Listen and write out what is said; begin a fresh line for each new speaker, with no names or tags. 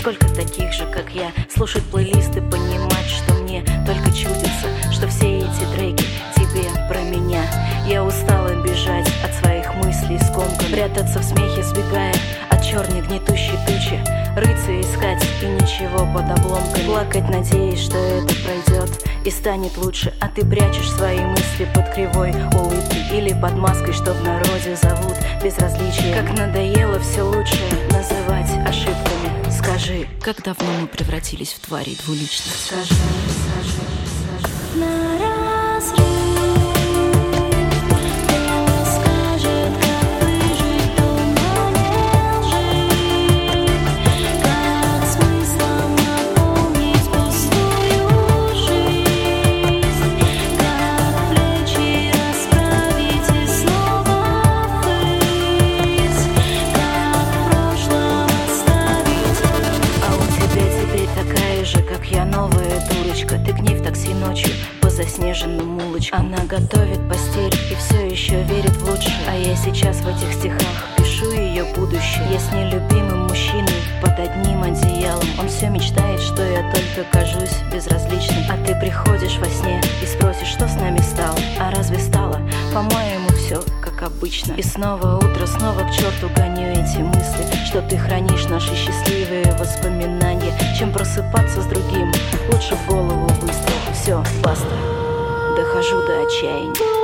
Сколько таких же, как я, слушать плейлисты, понимать, что мне только чудится, что все эти треки тебе про меня. Я устала бежать от своих мыслей скомком, прятаться в смехе, сбегая от черной гнетущей тучи, рыться искать и ничего под обломкой, плакать, надеясь, что это пройдет и станет лучше. А ты прячешь свои мысли под кривой улыбкой или под маской, что в народе зовут безразличие. Как надоело все лучшее называть ошибками. Скажи, как давно мы превратились в тварей двуличных? Скажи. На разрыв. Заснеженным улочкам. Она готовит постель и все еще верит в лучшее. А я сейчас в этих стихах пишу ее будущее. Я с нелюбимым мужчиной под одним одеялом. Он все мечтает, что я только кажусь безразличным. А ты приходишь во сне и спросишь, что с нами стало. А разве стало? По-моему, все как обычно. И снова утро, снова к черту гоню эти мысли, что ты хранишь наши счастливые воспоминания. Чем просыпаться с другим, лучше в голову выстрел. Все, баста, дохожу до отчаяния.